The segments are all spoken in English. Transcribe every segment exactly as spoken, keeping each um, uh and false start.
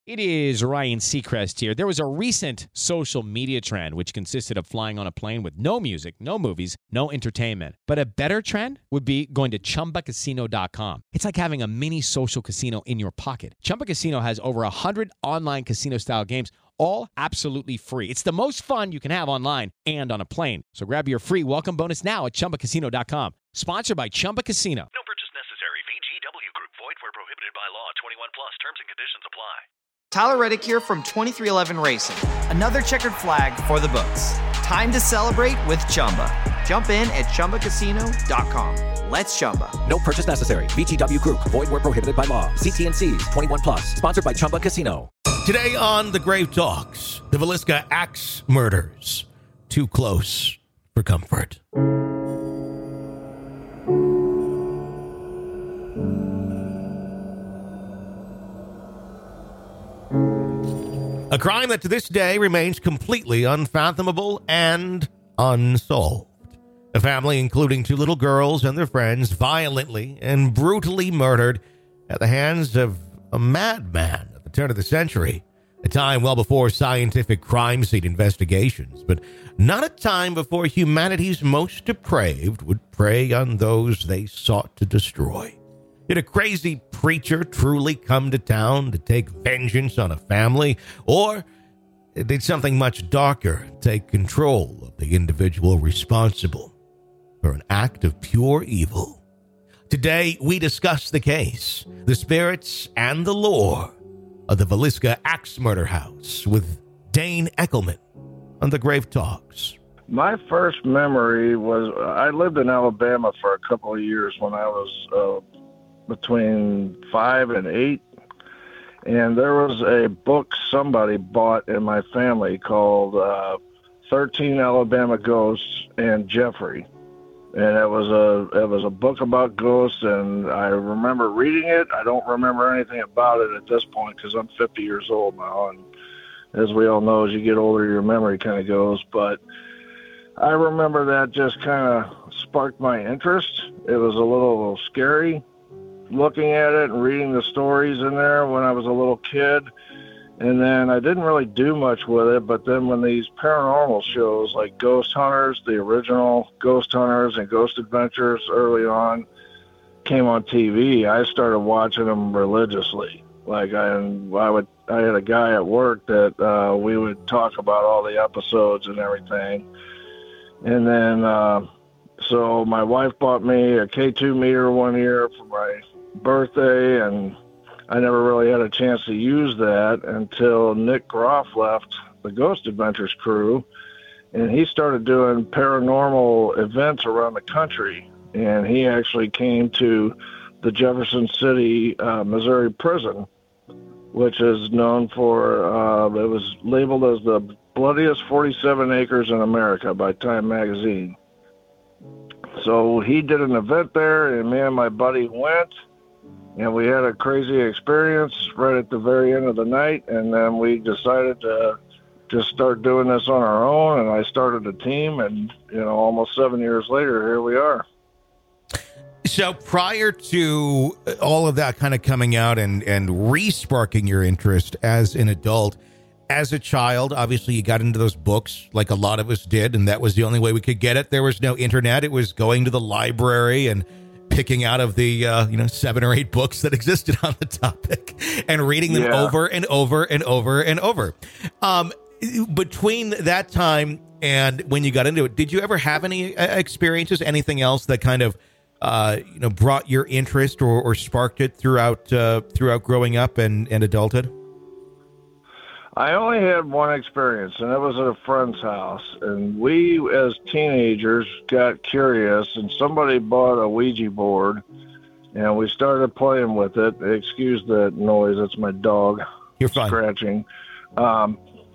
It is Ryan Seacrest here. There was a recent social media trend which consisted of flying on a plane with no music, no movies, no entertainment. But a better trend would be going to Chumba Casino dot com. It's like having a mini social casino in your pocket. Chumba Casino has over one hundred online casino-style games, all absolutely free. It's the most fun you can have online and on a plane. So grab your free welcome bonus now at Chumba Casino dot com. Sponsored by Chumba Casino. No purchase necessary. V G W Group. Void where prohibited by law. twenty-one plus. Terms and conditions apply. Tyler Reddick here from twenty-three eleven Racing. Another checkered flag for the books. Time to celebrate with Chumba. Jump in at Chumba Casino dot com. Let's Chumba. No purchase necessary. V G W Group. Void where prohibited by law. See T and C's. twenty-one plus. Sponsored by Chumba Casino. Today on The Grave Talks, the Villisca Axe murders. Too close for comfort. A crime that to this day remains completely unfathomable and unsolved. A family, including two little girls and their friends, violently and brutally murdered at the hands of a madman at the turn of the century. A time well before scientific crime scene investigations, but not a time before humanity's most depraved would prey on those they sought to destroy. Did a crazy preacher truly come to town to take vengeance on a family? Or did something much darker take control of the individual responsible for an act of pure evil? Today, we discuss the case, the spirits, and the lore of the Villisca Axe Murder House with Dane Eckelman on The Grave Talks. My first memory was I lived in Alabama for a couple of years when I was uh, between five and eight, and there was a book somebody bought in my family called uh, thirteen Alabama Ghosts and Jeffrey, and it was a it was a book about ghosts, and I remember reading it. I don't remember anything about it at this point because I'm fifty years old now, and as we all know, as you get older, your memory kind of goes, but I remember that just kind of sparked my interest. It was a little scary looking at it and reading the stories in there when I was a little kid. And then I didn't really do much with it, but then when these paranormal shows like Ghost Hunters, the original Ghost Hunters and Ghost Adventures early on came on T V, I started watching them religiously. Like I, I would, I had a guy at work that uh, we would talk about all the episodes and everything. And then, uh, so my wife bought me a K two meter one year for my birthday, and I never really had a chance to use that until Nick Groff left the Ghost Adventures crew, and he started doing paranormal events around the country. And he actually came to the Jefferson City, uh, Missouri prison, which is known for, uh, it was labeled as the bloodiest forty-seven acres in America by Time Magazine. So he did an event there, and me and my buddy went, and we had a crazy experience right at the very end of the night, and then we decided to just start doing this on our own, and I started a team, and, you know, almost seven years later, here we are. So prior to all of that kind of coming out and, and re-sparking your interest as an adult, as a child, obviously you got into those books like a lot of us did, and that was the only way we could get it. There was no internet. It was going to the library and picking out of the, uh, you know, seven or eight books that existed on the topic and reading them Yeah. over and over and over and over. Um, between that time and when you got into it, did you ever have any uh, experiences, anything else that kind of, uh, you know, brought your interest or, or sparked it throughout, uh, throughout growing up and, and adulthood? I only had one experience, and it was at a friend's house. And we, as teenagers, got curious, and somebody bought a Ouija board, and we started playing with it. Excuse the noise; it's my dog. You're fine. Scratching. Um,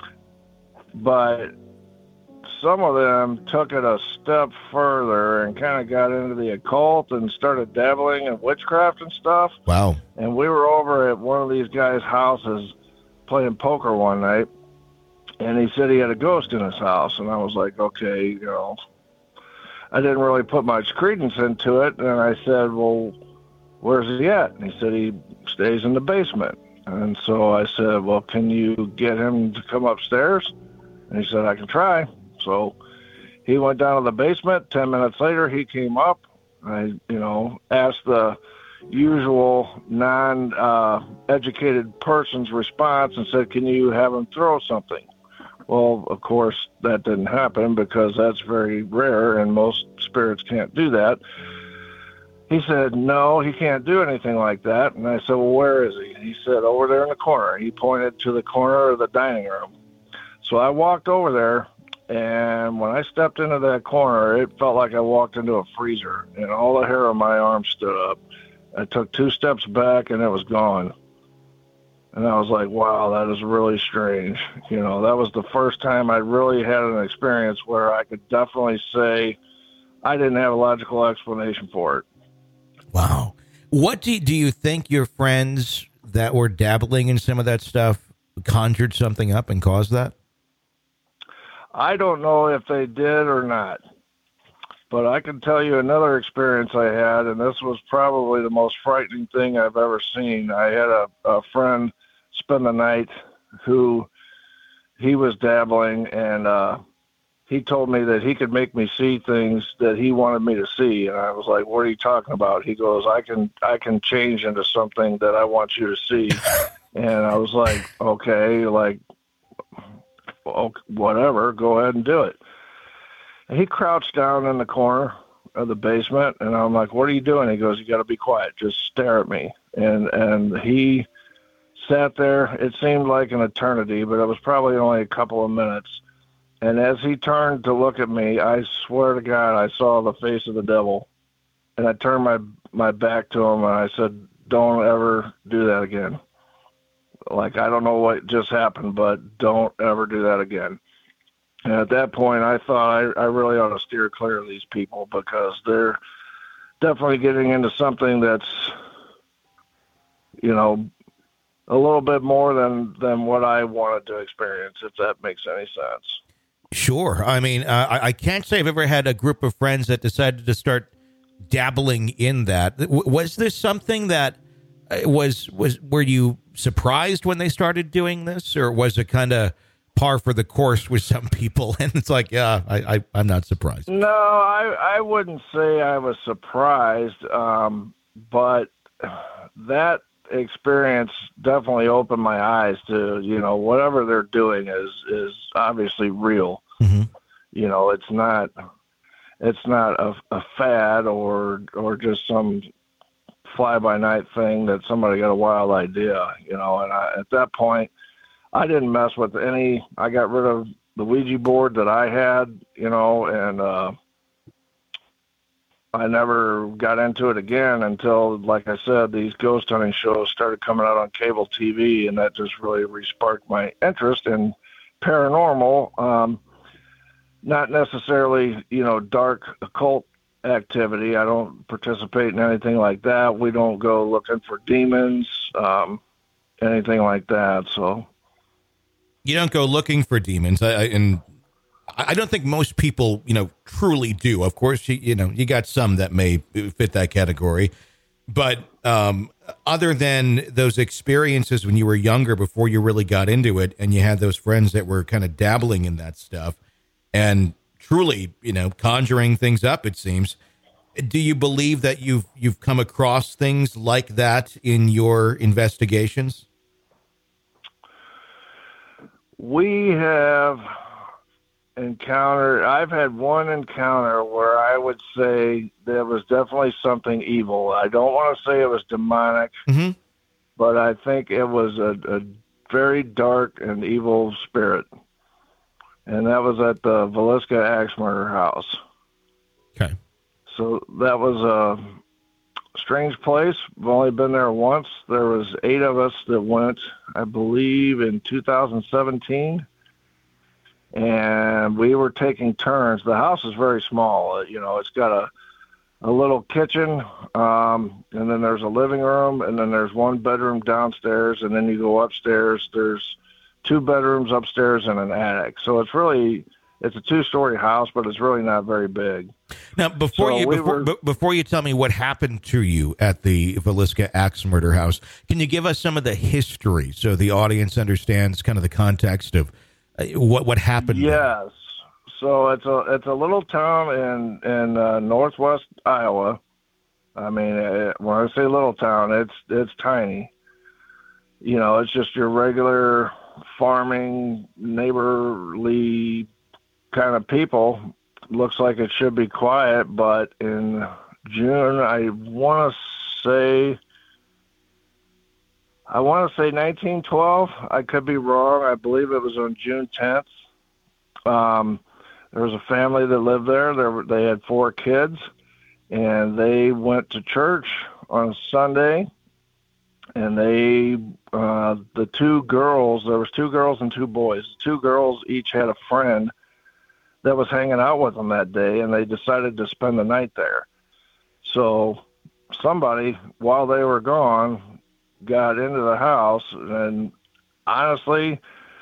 but some of them took it a step further and kind of got into the occult and started dabbling in witchcraft and stuff. Wow. And we were over at one of these guys' houses playing poker one night, and he said he had a ghost in his house, and I was like, okay, you know, I didn't really put much credence into it, and I said, well, where's he at? And he said he stays in the basement. And so I said, well, can you get him to come upstairs? And he said, I can try. So he went down to the basement. Ten minutes later, he came up. I, you know, asked the usual non-educated uh, person's response and said, can you have him throw something? Well, of course, that didn't happen because that's very rare and most spirits can't do that. He said, no, he can't do anything like that. And I said, well, where is he? He said, over there in the corner. He pointed to the corner of the dining room. So I walked over there, and when I stepped into that corner, it felt like I walked into a freezer, and all the hair on my arm stood up. I took two steps back, and it was gone. And I was like, wow, that is really strange. You know, that was the first time I really had an experience where I could definitely say I didn't have a logical explanation for it. Wow. What do, do you think your friends that were dabbling in some of that stuff conjured something up and caused that? I don't know if they did or not, but I can tell you another experience I had, and this was probably the most frightening thing I've ever seen. I had a, a friend spend the night who he was dabbling, and uh, he told me that he could make me see things that he wanted me to see. And I was like, what are you talking about? He goes, I can, I can change into something that I want you to see. And I was like, okay, like, well, whatever, go ahead and do it. And he crouched down in the corner of the basement, and I'm like, what are you doing? He goes, you got to be quiet. Just stare at me. And, and he sat there. It seemed like an eternity, but it was probably only a couple of minutes. And as he turned to look at me, I swear to God, I saw the face of the devil. And I turned my, my back to him, and I said, don't ever do that again. Like, I don't know what just happened, but don't ever do that again. And at that point, I thought I, I really ought to steer clear of these people because they're definitely getting into something that's, you know, a little bit more than, than what I wanted to experience, if that makes any sense. Sure. I mean, uh, I, I can't say I've ever had a group of friends that decided to start dabbling in that. W- was this something that was, was, were you surprised when they started doing this, or was it kind of par for the course with some people? And it's like, yeah, I, I, I'm not surprised. No, I, I wouldn't say I was surprised. Um, but that experience definitely opened my eyes to, you know, whatever they're doing is, is obviously real. Mm-hmm. You know, it's not, it's not a, a fad or, or just some fly by night thing that somebody got a wild idea, you know, and I, at that point I didn't mess with any, I got rid of the Ouija board that I had, you know, and, uh, I never got into it again until, like I said, these ghost hunting shows started coming out on cable T V, and that just really re-sparked my interest in paranormal. Um, not necessarily, you know, dark occult activity. I don't participate in anything like that. We don't go looking for demons, um, anything like that. So you don't go looking for demons, I, I, and I don't think most people, you know, truly do. Of course, you, you know, you got some that may fit that category, but um, other than those experiences when you were younger, before you really got into it, and you had those friends that were kind of dabbling in that stuff and truly, you know, conjuring things up, it seems. Do you believe that you've you've come across things like that in your investigations? We have encountered, I've had one encounter where I would say there was definitely something evil. I don't want to say it was demonic, mm-hmm. but I think it was a, a very dark and evil spirit. And that was at the Villisca Axe Murder House. Okay. So that was a strange place. I've only been there once. There was eight of us that went, I believe, in two thousand seventeen. And we were taking turns. The house is very small. You know, it's got a, a little kitchen, um, and then there's a living room, and then there's one bedroom downstairs, and then you go upstairs. There's two bedrooms upstairs and an attic. So it's really it's a two-story house, but it's really not very big. Now, before So you we before, were- b- before you tell me what happened to you at the Villisca Axe Murder House, can you give us some of the history so the audience understands kind of the context of uh, what what happened? there? Yes. So it's a it's a little town in in uh, northwest Iowa. I mean, uh, when I say little town, it's it's tiny. You know, it's just your regular farming, neighborly kind of people. Looks like it should be quiet, but in June, I want to say, I want to say nineteen twelve. I could be wrong. I believe it was on June tenth. Um, there was a family that lived there. There were, they had four kids, and they went to church on Sunday. And they, uh, the two girls, there was two girls and two boys. The two girls each had a friend that was hanging out with them that day, and they decided to spend the night there. So somebody, while they were gone, got into the house, and honestly,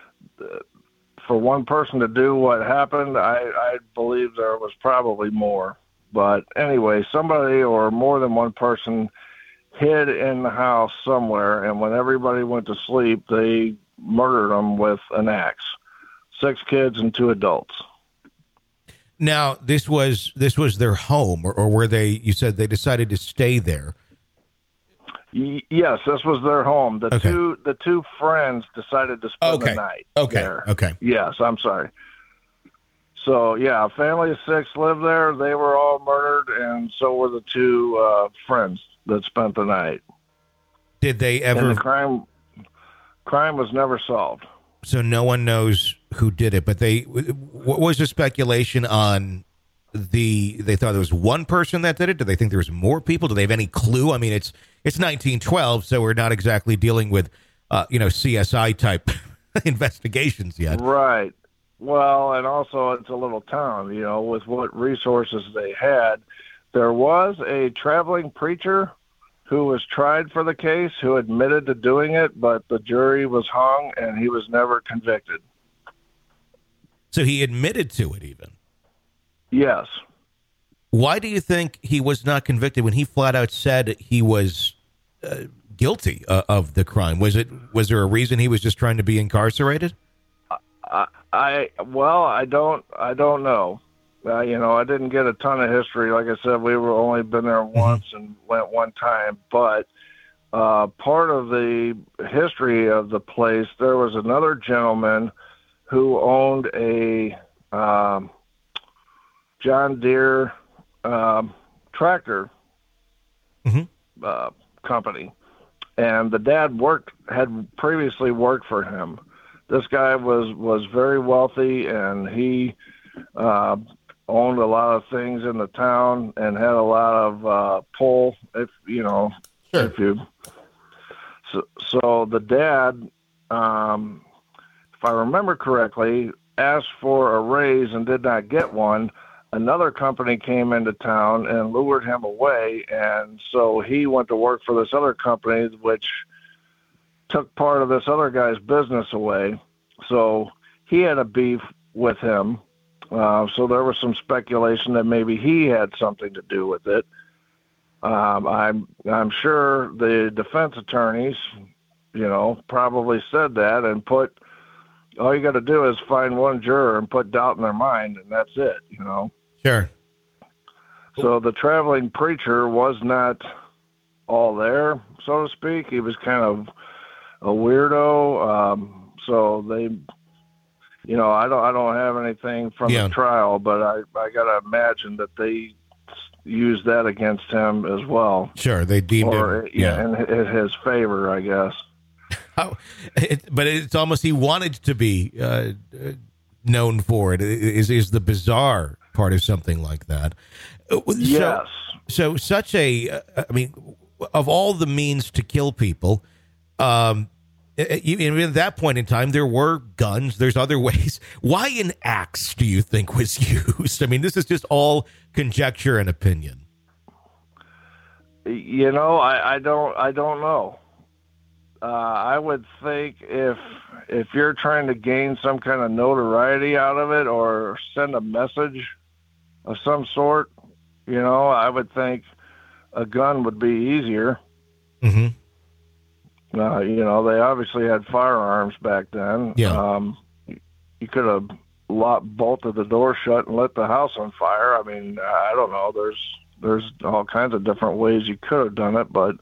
for one person to do what happened, I, I believe there was probably more. But anyway, somebody or more than one person hid in the house somewhere, and when everybody went to sleep, they murdered them with an axe. Six kids and two adults. Now, this was this was their home, or, or were they? You said they decided to stay there. Y- yes, this was their home. The Okay. two the two friends decided to spend Okay. the night Okay. there. Okay. Yes, I'm sorry. So yeah, a family of six lived there. They were all murdered, and so were the two uh, friends that spent the night. Did they And ever? the crime crime was never solved. So no one knows who did it, but they. What was the speculation on the? They thought there was one person that did it. Do they think there was more people? Do they have any clue? I mean, it's it's nineteen twelve, so we're not exactly dealing with, uh, you know, C S I type investigations yet. Right. Well, and also it's a little town, you know, with what resources they had. There was a traveling preacher who was tried for the case, who admitted to doing it, but the jury was hung and he was never convicted. So he admitted to it even. Yes. Why do you think he was not convicted when he flat out said he was uh, guilty uh, of the crime? Was it was there a reason he was just trying to be incarcerated? I, I well, I don't, I don't know. Uh, you know, I didn't get a ton of history. Like I said, we were only been there once and went one time. But uh, part of the history of the place, there was another gentleman who owned a um, John Deere um, tractor Mhm. uh, company, and the dad worked had previously worked for him. This guy was was very wealthy, and he uh, owned a lot of things in the town and had a lot of uh, pull. If you know, Sure. if you so, so the dad, um, if I remember correctly, asked for a raise and did not get one. Another company came into town and lured him away, and so he went to work for this other company, which took part of this other guy's business away. So he had a beef with him. Uh, so there was some speculation that maybe he had something to do with it. Um, I'm I'm sure the defense attorneys, you know, probably said that and put. All you got to do is find one juror and put doubt in their mind, and that's it. You know. Sure. So the traveling preacher was not all there, so to speak. He was kind of a weirdo. Um, so they, you know, I don't, I don't have anything from Yeah. the trial, but I, I got to imagine that they used that against him as well, Sure. They deemed or him. yeah, in hi- in his favor, I guess. How, it, but it's almost he wanted to be uh, uh, known for it. Is is the bizarre part of something like that? Uh, so- Yes. So, such a, uh, I mean, of all the means to kill people, um, even at that point in time, there were guns. There's other ways. Why an axe do you think was used? I mean, this is just all conjecture and opinion. You know, I, I don't, I don't know. uh, I would think if if you're trying to gain some kind of notoriety out of it or send a message of some sort, you know, I would think a gun would be easier. Mm-hmm. Uh, you know, they obviously had firearms back then. Yeah. Um, you could have locked, bolted the door shut and lit the house on fire. I mean, I don't know. There's there's all kinds of different ways you could have done it, but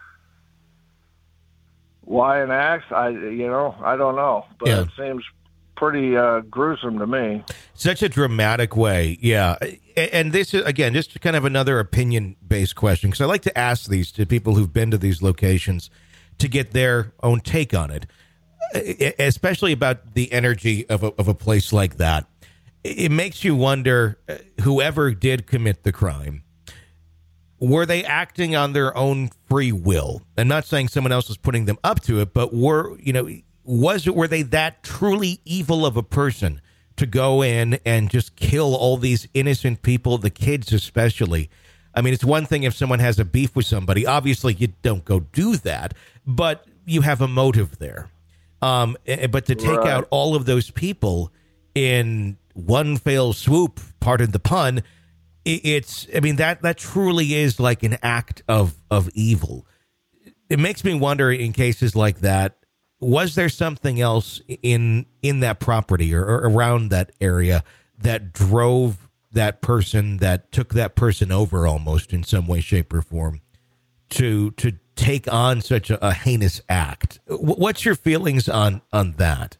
why an axe? I you know I don't know, but Yeah. it seems pretty uh, gruesome to me. Such a dramatic way, yeah. A- And this is, again, just kind of another opinion-based question, because I like to ask these to people who've been to these locations to get their own take on it, e- especially about the energy of a, of a place like that. It makes you wonder, uh, whoever did commit the crime, were they acting on their own free will? I'm not saying someone else was putting them up to it, but were, you know, was it, were they that truly evil of a person to go in and just kill all these innocent people, the kids especially? I mean, it's one thing if someone has a beef with somebody. Obviously, you don't go do that, but you have a motive there. Um, eh, but to take Right. out all of those people in one fell swoop, pardon the pun, i- it's, I mean, that, that truly is like an act of, of evil. It makes me wonder, in cases like that, was there something else in in that property or, or around that area that drove that person, that took that person over almost in some way, shape, or form to to take on such a, a heinous act? W- What's your feelings on on that?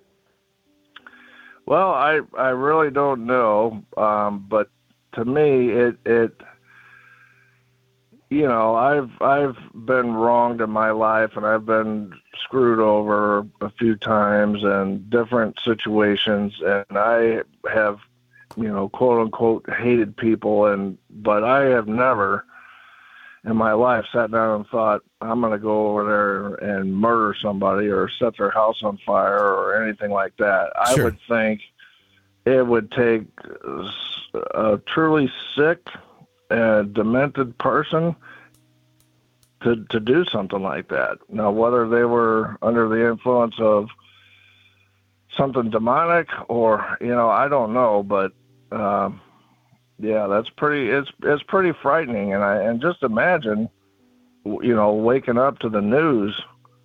Well, I I really don't know, um, but to me, it it you know I've I've been wronged in my life, and I've been screwed over a few times in different situations, and I have, you know, quote unquote hated people, and but I have never in my life sat down and thought I'm going to go over there and murder somebody or set their house on fire or anything like that. Sure. I would think it would take a truly sick and demented person to to do something like that. Now, whether they were under the influence of something demonic or, you know, I don't know, but um, yeah, that's pretty. It's it's pretty frightening, and I and just imagine, you know, waking up to the news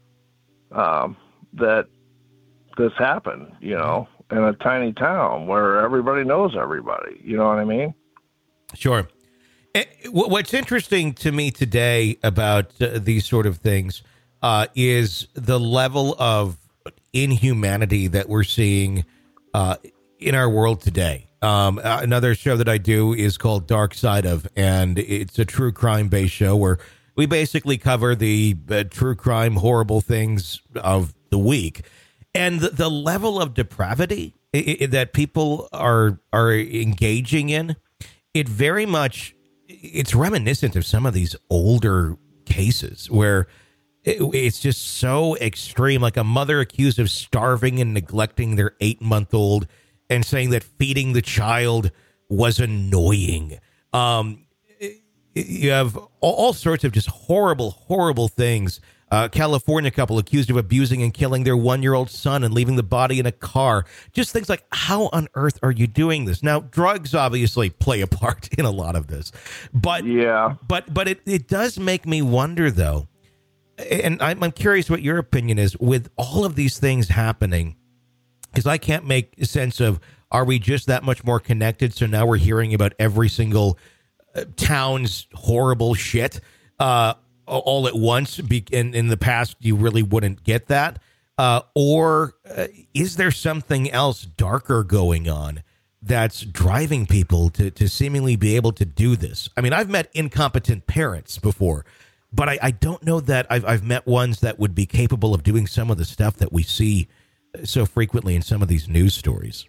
um, that this happened, you know, in a tiny town where everybody knows everybody. You know what I mean? Sure. Eh, wh- What's interesting to me today about uh, these sort of things uh, is the level of inhumanity that we're seeing uh, in our world today. Um, uh, another show that I do is called Dark Side of, and it's a true crime based show where we basically cover the uh, true crime horrible things of the week. And the, the level of depravity i- i- that people are are engaging in, it very much, it's reminiscent of some of these older cases where it, it's just so extreme, like a mother accused of starving and neglecting their eight-month-old and saying that feeding the child was annoying. Um, you have all, all sorts of just horrible, horrible things. Uh, California couple accused of abusing and killing their one-year-old son and leaving the body in a car. Just things like, how on earth are you doing this? Now, drugs obviously play a part in a lot of this, but Yeah. but but it, it does make me wonder, though, and I'm, I'm curious what your opinion is with all of these things happening, because I can't make sense of, are we just that much more connected? So now we're hearing about every single uh, town's horrible shit uh, all at once. Be- in, in the past, you really wouldn't get that. Uh, or uh, is there something else darker going on that's driving people to, to seemingly be able to do this? I mean, I've met incompetent parents before, but I, I don't know that I've, I've met ones that would be capable of doing some of the stuff that we see so frequently in some of these news stories.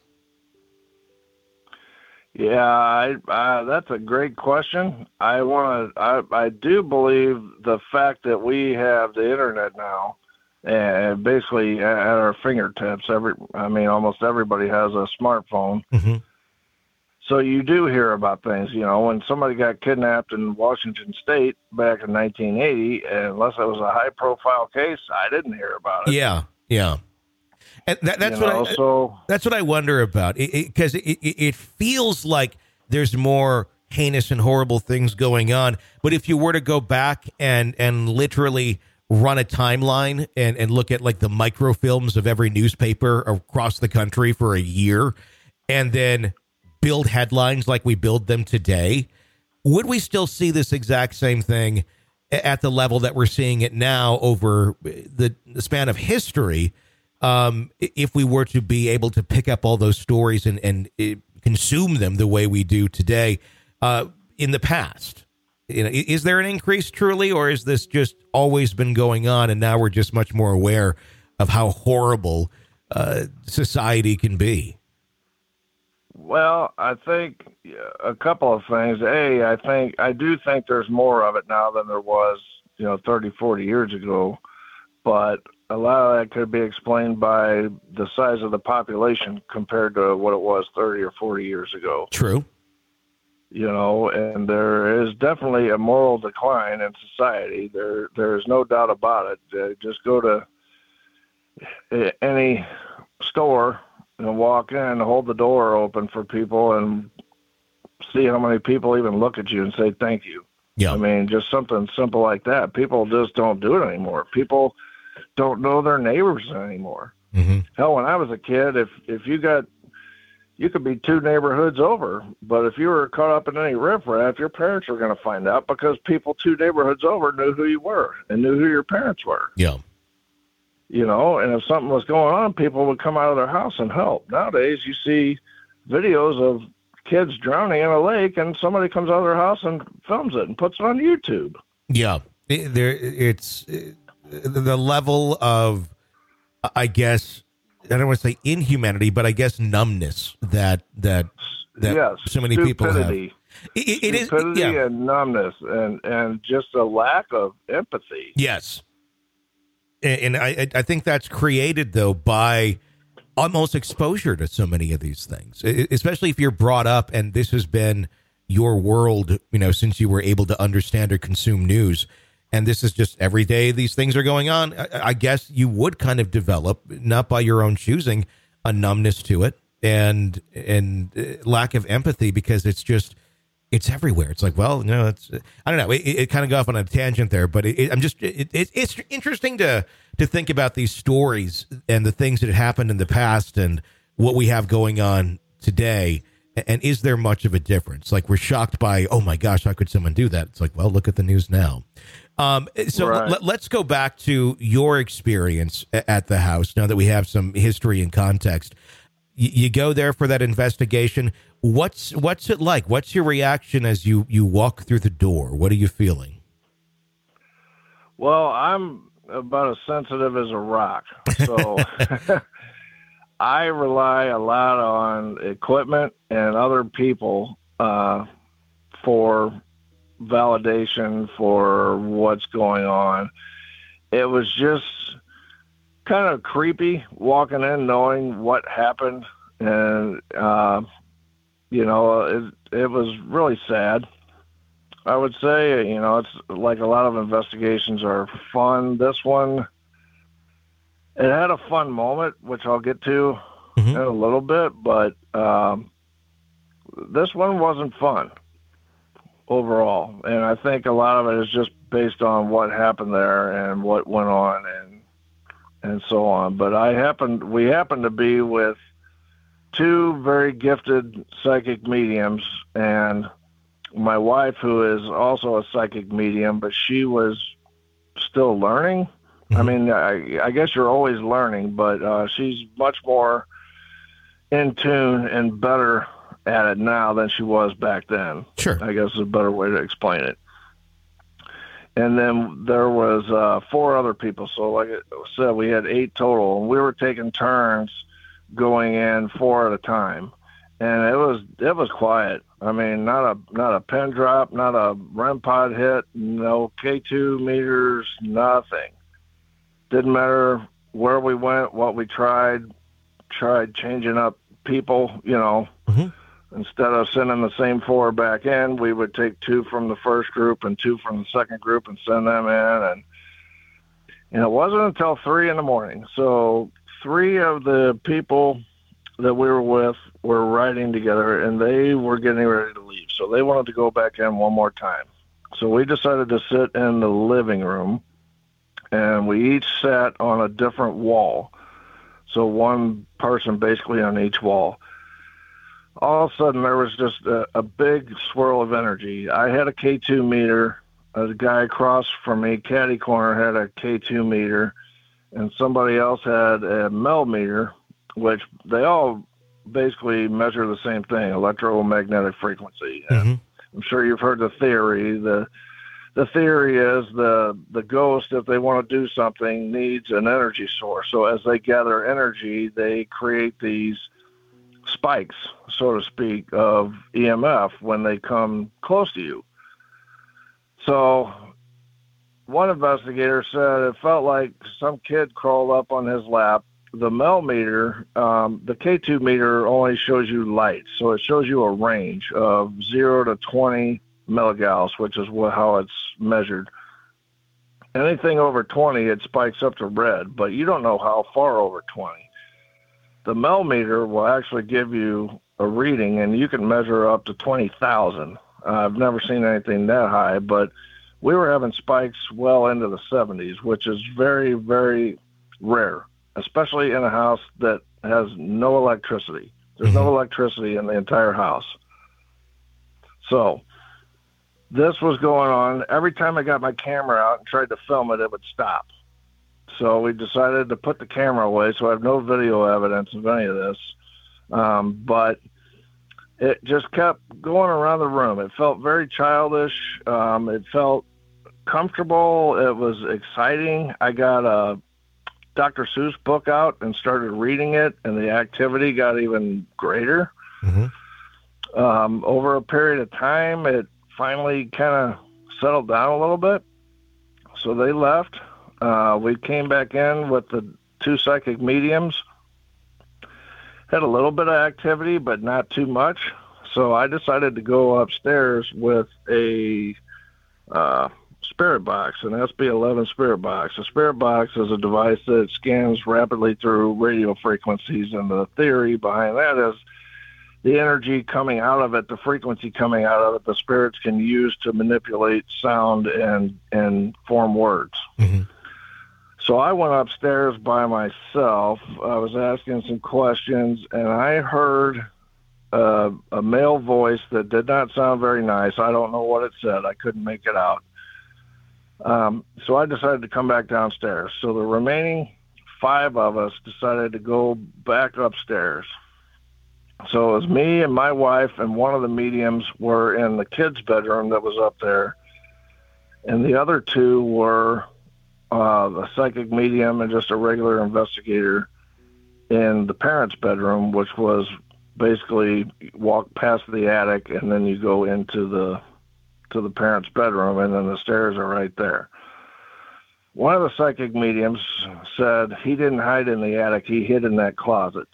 Yeah, I, uh, that's a great question. I want to. I, I do believe the fact that we have the internet now, and basically at our fingertips. Every, I mean, almost everybody has a smartphone. Mm-hmm. So you do hear about things, you know, when somebody got kidnapped in Washington State back in nineteen eighty, unless it was a high profile case, I didn't hear about it. Yeah. Yeah. And that, that's you what know, I, so, that's what I wonder about, because it, it, it, it feels like there's more heinous and horrible things going on. But if you were to go back and and literally run a timeline and, and look at like the microfilms of every newspaper across the country for a year, and then build headlines like we build them today, would we still see this exact same thing at the level that we're seeing it now over the, the span of history? Um, if we were to be able to pick up all those stories and, and uh, consume them the way we do today, uh, in the past, you know, is there an increase truly, or is this just always been going on and now we're just much more aware of how horrible uh, society can be? Well, I think a couple of things. A, I think, I do think there's more of it now than there was, you know, thirty, forty years ago, but a lot of that could be explained by the size of the population compared to what it was thirty or forty years ago. True. You know, and there is definitely a moral decline in society. There, there's no doubt about it. Uh, just go to any store and walk in, hold the door open for people, and see how many people even look at you and say thank you. Yeah. I mean, just something simple like that. People just don't do it anymore. People don't know their neighbors anymore. Mm-hmm. Hell, when I was a kid, if if you got, you could be two neighborhoods over, but if you were caught up in any riffraff, your parents were going to find out, because people two neighborhoods over knew who you were and knew who your parents were. Yeah. You know, and if something was going on, people would come out of their house and help. Nowadays, you see videos of kids drowning in a lake, and somebody comes out of their house and films it and puts it on YouTube. Yeah. It, there, it's it, the level of, I guess, I don't want to say inhumanity, but I guess numbness that that that yes, so many people have. It, it is stupidity yeah. and numbness, and, and just a lack of empathy. Yes, and, and I I think that's created though by almost exposure to so many of these things, especially if you're brought up and this has been your world, you know, since you were able to understand or consume news. And this is just every day these things are going on. I, I guess you would kind of develop, not by your own choosing, a numbness to it and and lack of empathy, because it's just, it's everywhere. It's like, well, you know, it's, I don't know. It, it kind of got off on a tangent there, but it, it, I'm just, it, it, it's interesting to to think about these stories and the things that had happened in the past and what we have going on today. And is there much of a difference? Like, we're shocked by, oh my gosh, how could someone do that? It's like, well, look at the news now. Um, so right. l- let's go back to your experience at the house now that we have some history and context. Y- you go there for that investigation. What's what's it like? What's your reaction as you, you walk through the door? What are you feeling? Well, I'm about as sensitive as a rock. So I rely a lot on equipment and other people uh, for validation for what's going on. It was just kind of creepy walking in knowing what happened, and uh, you know, it, it was really sad. I would say, you know, it's like a lot of investigations are fun. This one, it had a fun moment, which I'll get to mm-hmm. in a little bit, but um, this one wasn't fun overall. And I think a lot of it is just based on what happened there and what went on and and so on. But I happened, we happened to be with two very gifted psychic mediums, and my wife, who is also a psychic medium, but she was still learning. Mm-hmm. I mean, I, I guess you're always learning, but uh, she's much more in tune and better at it now than she was back then. Sure. I guess is a better way to explain it. And then there was uh, four other people. So like I said, we had eight total, and we were taking turns going in four at a time. And it was, it was quiet. I mean, not a, not a pin drop, not a R E M pod hit, no K two meters, nothing. Didn't matter where we went, what we tried, tried changing up people, you know, mm-hmm. instead of sending the same four back in, we would take two from the first group and two from the second group and send them in. And, and it wasn't until three in the morning. So three of the people that we were with were riding together, and they were getting ready to leave. So they wanted to go back in one more time. So we decided to sit in the living room, and we each sat on a different wall. So one person basically on each wall. All of a sudden, there was just a, a big swirl of energy. I had a K two meter. A guy across from me, catty corner, had a K two meter, and somebody else had a Mel meter, which they all basically measure the same thing, electromagnetic frequency. Mm-hmm. And I'm sure you've heard the theory. The the theory is the the ghost, if they want to do something, needs an energy source. So as they gather energy, they create these spikes, so to speak, of E M F when they come close to you. So one investigator said it felt like some kid crawled up on his lap. The Mel meter, um, the K two meter only shows you light, so it shows you a range of zero to twenty milligauss, which is what, how it's measured. Anything over twenty, it spikes up to red, but you don't know how far over twenty. The Mel meter will actually give you a reading, and you can measure up to twenty thousand. Uh, I've never seen anything that high, but we were having spikes well into the seventies, which is very, very rare, especially in a house that has no electricity. There's mm-hmm. no electricity in the entire house. So this was going on. Every time I got my camera out and tried to film it, it would stop. So we decided to put the camera away, so I have no video evidence of any of this. Um, but it just kept going around the room. It felt very childish. Um, it felt comfortable. It was exciting. I got a Doctor Seuss book out and started reading it, and the activity got even greater. Mm-hmm. Um, over a period of time, it finally kind of settled down a little bit. So they left. Uh, we came back in with the two psychic mediums. Had a little bit of activity, but not too much. So I decided to go upstairs with a uh, spirit box, an S B eleven spirit box. A spirit box is a device that scans rapidly through radio frequencies, and the theory behind that is the energy coming out of it, the frequency coming out of it, the spirits can use to manipulate sound and, and form words. Mm-hmm. So I went upstairs by myself. I was asking some questions, and I heard uh, a male voice that did not sound very nice. I don't know what it said. I couldn't make it out. Um, so I decided to come back downstairs. So the remaining five of us decided to go back upstairs. So it was me and my wife, and one of the mediums were in the kids' bedroom that was up there, and the other two were Uh, a psychic medium and just a regular investigator in the parents' bedroom, which was basically walk past the attic and then you go into the to the parents' bedroom, and then the stairs are right there. One of the psychic mediums said he didn't hide in the attic, he hid in that closet.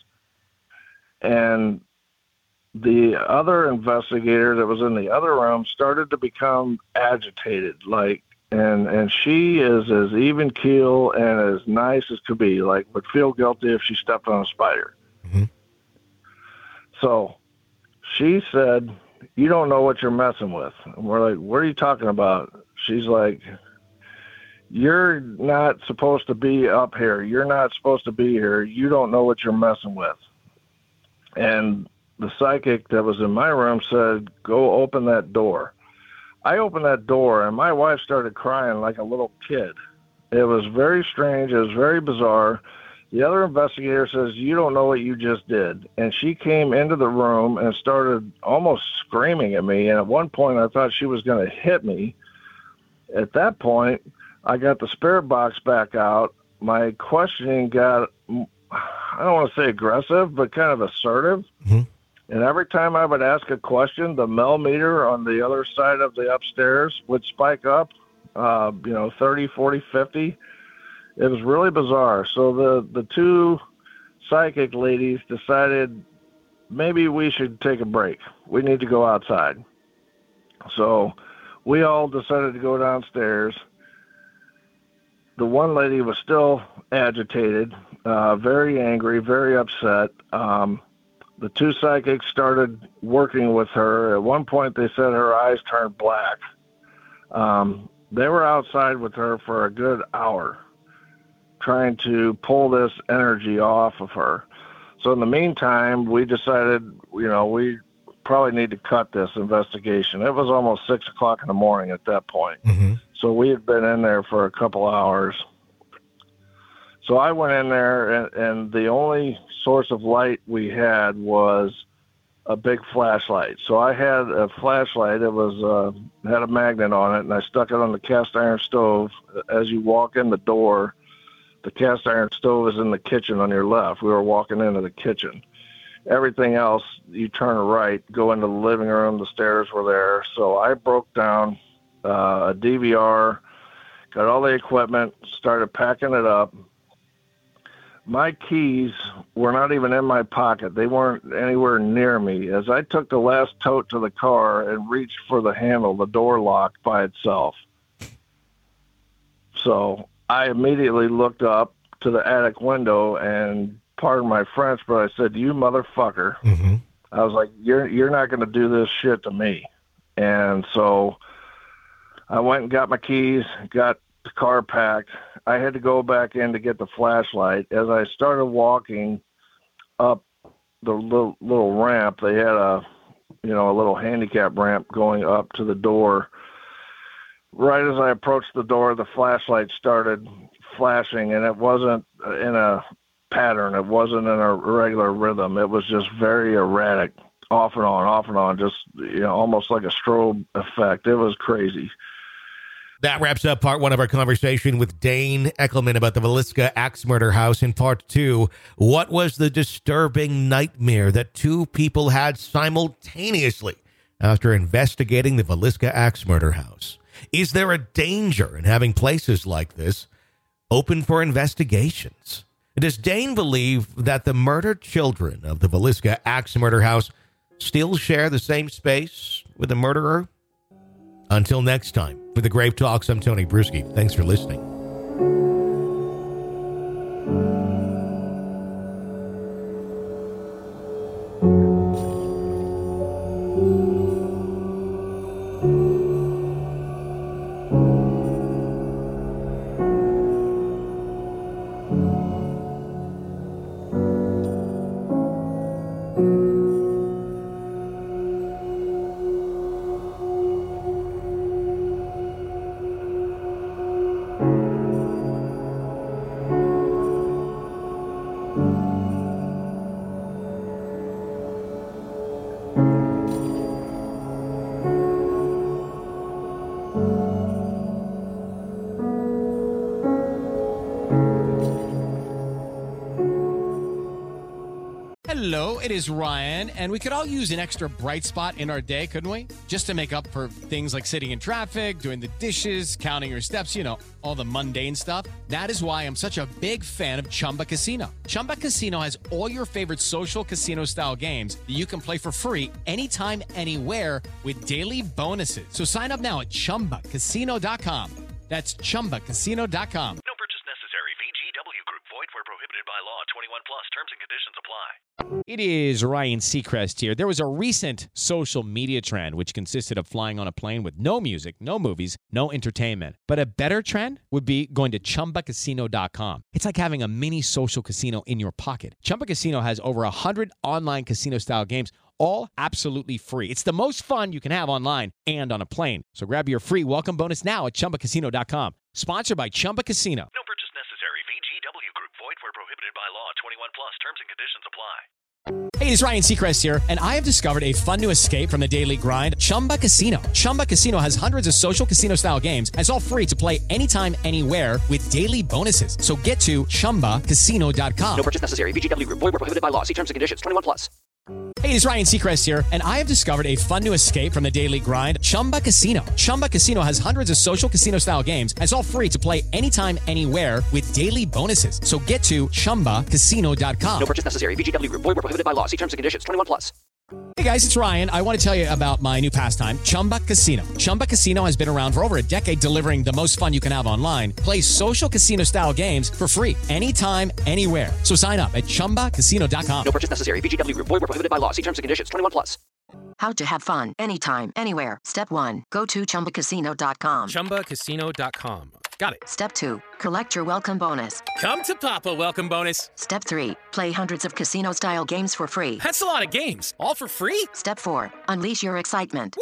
And the other investigator that was in the other room started to become agitated, like, And and she is as even keel and as nice as could be, like would feel guilty if she stepped on a spider. Mm-hmm. So she said, "You don't know what you're messing with." And we're like, "What are you talking about?" She's like, "You're not supposed to be up here. You're not supposed to be here. You don't know what you're messing with." And the psychic that was in my room said, "Go open that door." I opened that door, and my wife started crying like a little kid. It was very strange. It was very bizarre. The other investigator says, "You don't know what you just did." And she came into the room and started almost screaming at me. And at one point, I thought she was going to hit me. At that point, I got the spirit box back out. My questioning got, I don't want to say aggressive, but kind of assertive. Mm-hmm. And every time I would ask a question, the Mel meter on the other side of the upstairs would spike up, uh, you know, thirty, forty, fifty. It was really bizarre. So the, the two psychic ladies decided maybe we should take a break. We need to go outside. So we all decided to go downstairs. The one lady was still agitated, uh, very angry, very upset. Um, the two psychics started working with her. At one point, they said her eyes turned black. Um, they were outside with her for a good hour, trying to pull this energy off of her. So in the meantime, we decided, you know, we probably need to cut this investigation. It was almost six o'clock in the morning at that point. Mm-hmm. So we had been in there for a couple hours. So I went in there, and, and the only source of light we had was a big flashlight. So I had a flashlight. It was uh, had a magnet on it, and I stuck it on the cast iron stove. As you walk in the door, the cast iron stove is in the kitchen on your left. We were walking into the kitchen. Everything else, you turn right, go into the living room. The stairs were there. So I broke down uh, a D V R, got all the equipment, started packing it up. My keys were not even in my pocket. They weren't anywhere near me. As I took the last tote to the car and reached for the handle, the door locked by itself. So I immediately looked up to the attic window and, pardon my French, but I said, "You motherfucker." Mm-hmm. I was like, you're you're not going to do this shit to me. And so I went and got my keys, got the car packed. I had to go back in to get the flashlight. As I started walking up the little, little ramp, they had a, you know, a little handicap ramp going up to the door. Right as I approached the door, the flashlight started flashing, and it wasn't in a pattern. It wasn't in a regular rhythm. It was just very erratic, off and on, off and on, just, you know, almost like a strobe effect. It was crazy. That wraps up part one of our conversation with Dane Eckelman about the Villisca Axe Murder House. In part two, what was the disturbing nightmare that two people had simultaneously after investigating the Villisca Axe Murder House? Is there a danger in having places like this open for investigations? Does Dane believe that the murdered children of the Villisca Axe Murder House still share the same space with the murderer? Until next time, for the Grave Talks, I'm Tony Bruschi. Thanks for listening. Hello, it is Ryan, and we could all use an extra bright spot in our day, couldn't we? Just to make up for things like sitting in traffic, doing the dishes, counting your steps, you know, all the mundane stuff. That is why I'm such a big fan of Chumba Casino. Chumba Casino has all your favorite social casino-style games that you can play for free anytime, anywhere with daily bonuses. So sign up now at chumba casino dot com. That's chumba casino dot com. No purchase necessary. V G W Group. Void where prohibited by law. twenty-one plus. Terms and conditions apply. It is Ryan Seacrest here. There was a recent social media trend which consisted of flying on a plane with no music, no movies, no entertainment. But a better trend would be going to chumba casino dot com. It's like having a mini social casino in your pocket. Chumba Casino has over one hundred online casino-style games, all absolutely free. It's the most fun you can have online and on a plane. So grab your free welcome bonus now at chumba casino dot com. Sponsored by Chumba Casino. No purchase necessary. V G W Group. Void where prohibited by law. twenty-one plus. Terms and conditions apply. Hey, it's Ryan Seacrest here, and I have discovered a fun new escape from the daily grind, Chumba Casino. Chumba Casino has hundreds of social casino-style games, and it's all free to play anytime, anywhere with daily bonuses. So get to chumba casino dot com. No purchase necessary. V G W Group. Void where prohibited by law. See terms and conditions. twenty-one plus. Hey, it's Ryan Seacrest here, and I have discovered a fun new escape from the daily grind, Chumba Casino. Chumba Casino has hundreds of social casino-style games, and it's all free to play anytime, anywhere with daily bonuses. So get to chumba casino dot com. No purchase necessary. V G W Group. Void where prohibited by law. See terms and conditions. twenty-one plus. Hey guys, it's Ryan. I want to tell you about my new pastime, Chumba Casino. Chumba Casino has been around for over a decade, delivering the most fun you can have online. Play social casino-style games for free anytime, anywhere. So sign up at chumba casino dot com. No purchase necessary. V G W Group. Void where prohibited by law. See terms and conditions. twenty-one plus. How to have fun anytime, anywhere. Step one, go to chumba casino dot com. chumba casino dot com. Got it. Step two, collect your welcome bonus. Come to Papa welcome bonus. Step three, play hundreds of casino-style games for free. That's a lot of games. All for free? Step four, unleash your excitement.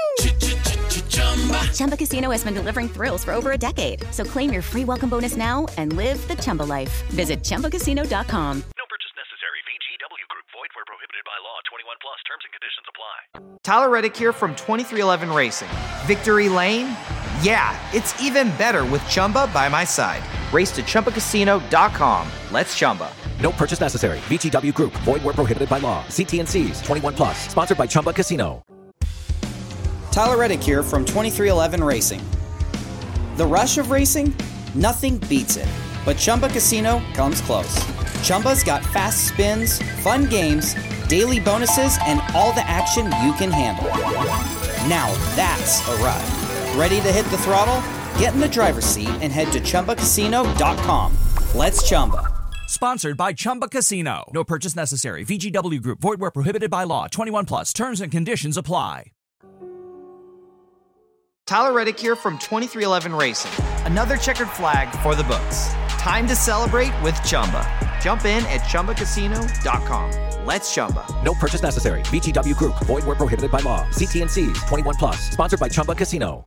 Chumba Casino has been delivering thrills for over a decade. So claim your free welcome bonus now and live the Chumba life. Visit chumba casino dot com. No purchase necessary. V G W Group. Void where prohibited by law. twenty-one plus. Terms and conditions apply. Tyler Reddick here from twenty-three eleven Racing. Victory Lane? Yeah, it's even better with Chumba by my side. Race to chumba casino dot com. Let's Chumba. No purchase necessary. V G W Group. Void where prohibited by law. See T N Cs. twenty-one plus. Sponsored by Chumba Casino. Tyler Reddick here from twenty-three eleven Racing. The rush of racing? Nothing beats it. But Chumba Casino comes close. Chumba's got fast spins, fun games, daily bonuses, and all the action you can handle. Now that's a ride. Ready to hit the throttle? Get in the driver's seat and head to chumba casino dot com. Let's Chumba. Sponsored by Chumba Casino. No purchase necessary. V G W Group. Void where prohibited by law. twenty-one plus. Terms and conditions apply. Tyler Reddick here from twenty-three eleven Racing. Another checkered flag for the books. Time to celebrate with Chumba. Jump in at chumba casino dot com. Let's Chumba. No purchase necessary. V G W Group. Void where prohibited by law. See T N Cs. twenty-one plus. Sponsored by Chumba Casino.